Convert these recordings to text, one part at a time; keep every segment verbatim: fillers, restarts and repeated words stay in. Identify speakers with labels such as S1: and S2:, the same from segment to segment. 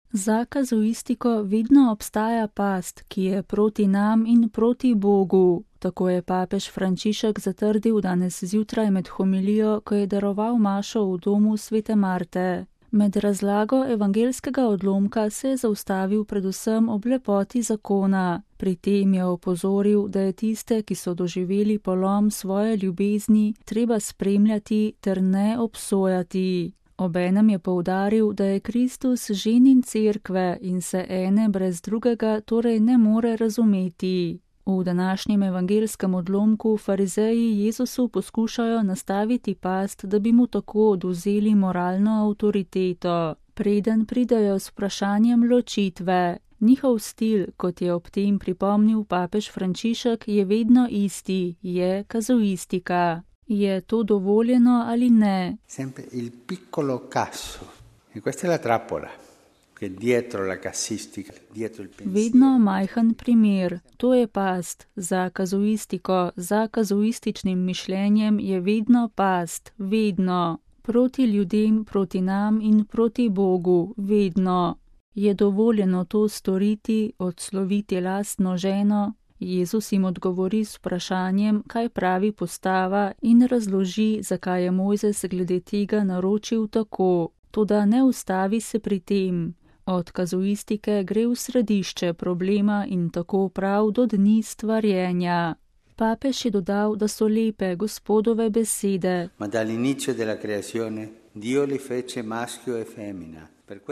S1: Za kazuistiko vedno obstaja past, ki je proti nam in proti Bogu. Tako je papež Frančišek zatrdil danes zjutraj med homilijo, ko je daroval mašo v domu svete Marte. Med razlago evangelskega odlomka se je zaustavil predvsem ob lepoti zakona. Pri tem je opozoril, da je tiste, ki so doživeli polom svoje ljubezni, treba spremljati ter ne obsojati. Obenem je poudaril, da je Kristus ženin cerkve in se ene brez drugega torej ne more razumeti. V današnjem evangelskem odlomku farizeji Jezusu poskušajo nastaviti past, da bi mu tako odvzeli moralno avtoriteto, preden pridejo s vprašanjem ločitve. Njihov stil, kot je ob tem pripomnil papež Frančišek, je vedno isti, je kazuistika. Je to dovoljeno ali ne?
S2: Sempre il piccolo caso. E questa è la trappola. Dietro la casistica, dietro il pensiero.
S1: Vedno majhen primer, to je past. Za kazuistiko, za kazuističnim mišljenjem je vedno past, vedno. Proti ljudem, proti nam in proti Bogu, vedno. Je dovoljeno to storiti, odsloviti lastno ženo? Jezus jim odgovori s vprašanjem, kaj pravi postava in razloži, zakaj je Mojzes glede tega naročil tako. Toda ne ustavi se pri tem. Od kazuistike gre v središče problema in tako prav do dni stvarjenja. Papež je dodal, da so lepe Gospodove besede.
S2: Ma dall'inizio della creazione Dio li fece maschio e femmina.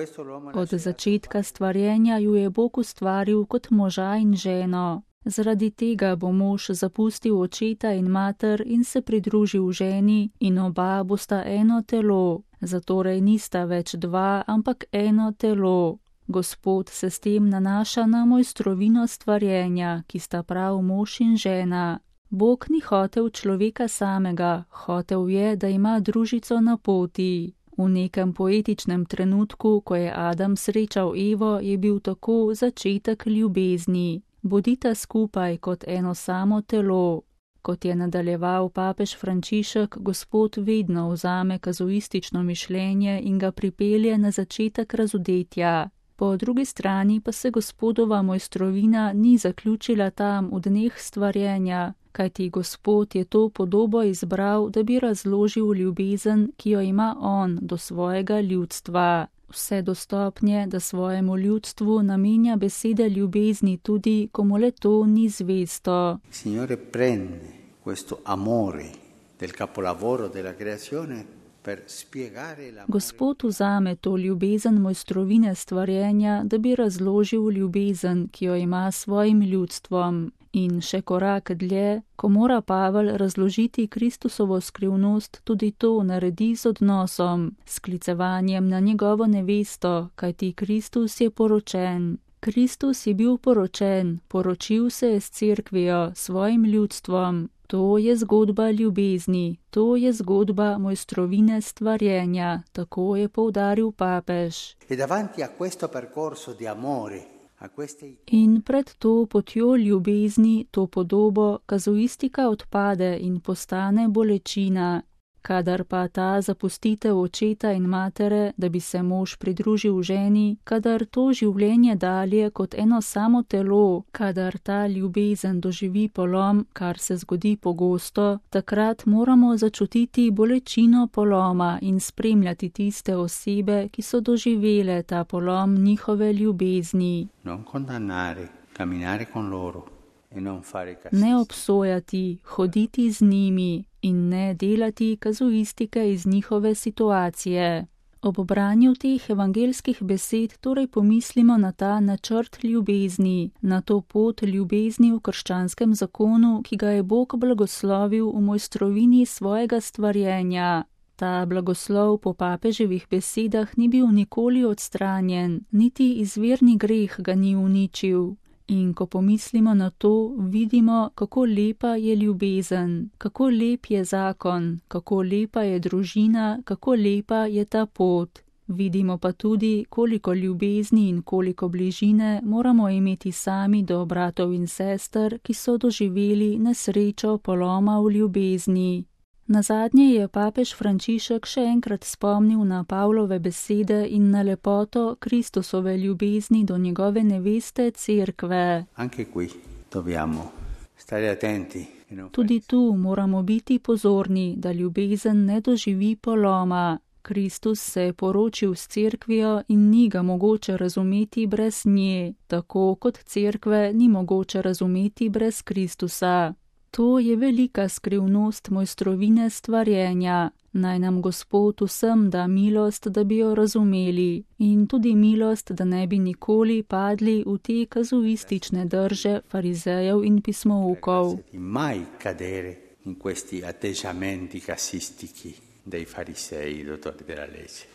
S1: Od začetka stvarjenja ju je Bog ustvaril kot moža in ženo. Zaradi tega bo mož zapustil očeta in mater in se pridružil ženi in oba bosta eno telo. Zatorej nista več dva, ampak eno telo. Gospod se s tem nanaša na mojstrovino stvarjenja, ki sta prav mož in žena. Bog ni hotel človeka samega, hotel je, da ima družico na poti. V nekem poetičnem trenutku, ko je Adam srečal Evo, je bil tako začetek ljubezni. Bodita skupaj kot eno samo telo. Kot je nadaljeval papež Frančišek, Gospod vedno vzame kazuistično mišljenje in ga pripelje na začetek razodetja. Po drugi strani pa se Gospodova mojstrovina ni zaključila tam v dneh stvarjenja, kajti Gospod je to podobo izbral, da bi razložil ljubezen, ki jo ima on do svojega ljudstva. Vse do stopnje, da svojemu ljudstvu namenja besede ljubezni tudi, ko mu le to ni zvesto.
S2: Signore prende questo amore del capolavoro della creazione per spiegare la.
S1: Gospod vzame to ljubezen mojstrovine stvarjenja, da bi razložil ljubezen, ki jo ima s svojim ljudstvom. In še korak dlje, ko mora Pavel razložiti Kristusovo skrivnost, tudi to naredi z odnosom, s sklicevanjem na njegovo nevesto, kajti Kristus je poročen. Kristus je bil poročen, poročil se je s cerkvijo, svojim ljudstvom. To je zgodba ljubezni, to je zgodba mojstrovine stvarjenja, tako je poudaril papež.
S2: E davanti a questo percorso di amore.
S1: In pred to potjo ljubezni, to podobo, kazuistika odpade in postane bolečina. Kadar pa ta zapustitev očeta in matere, da bi se mož pridružil ženi, kadar to življenje dalje kot eno samo telo, kadar ta ljubezen doživi polom, kar se zgodi pogosto, takrat moramo začutiti bolečino poloma in spremljati tiste osebe, ki so doživele ta polom njihove ljubezni.
S2: Non condannare, camminare con loro.
S1: Ne obsojati, hoditi z njimi in ne delati kazuistike iz njihove situacije. Ob branju teh evangelskih besed torej pomislimo na ta načrt ljubezni, na to pot ljubezni v krščanskem zakonu, ki ga je Bog blagoslovil v mojstrovini svojega stvarjenja. Ta blagoslov po papeževih besedah ni bil nikoli odstranjen, niti izvirni greh ga ni uničil. In ko pomislimo na to, vidimo, kako lepa je ljubezen, kako lep je zakon, kako lepa je družina, kako lepa je ta pot. Vidimo pa tudi, koliko ljubezni in koliko bližine moramo imeti sami do bratov in sester, ki so doživeli nesrečo poloma v ljubezni. Nazadnje je papež Frančišek še enkrat spomnil na Pavlove besede in na lepoto Kristusove ljubezni do njegove neveste Cerkve.
S2: Anche qui dobbiamo stare attenti.
S1: Tudi tu moramo biti pozorni, da ljubezen ne doživi poloma. Kristus se je poročil s Cerkvijo in ni ga mogoče razumeti brez nje, tako kot Cerkve ni mogoče razumeti brez Kristusa. To je velika skrivnost mojstrovine stvarjenja. Naj nam Gospod vsem da milost, da bi jo razumeli, in tudi milost, da ne bi nikoli padli v te kazuistične drže farizejev in pismoukov.
S2: Mai cadere in questi atteggiamenti casistici dei farisei, dottori della legge.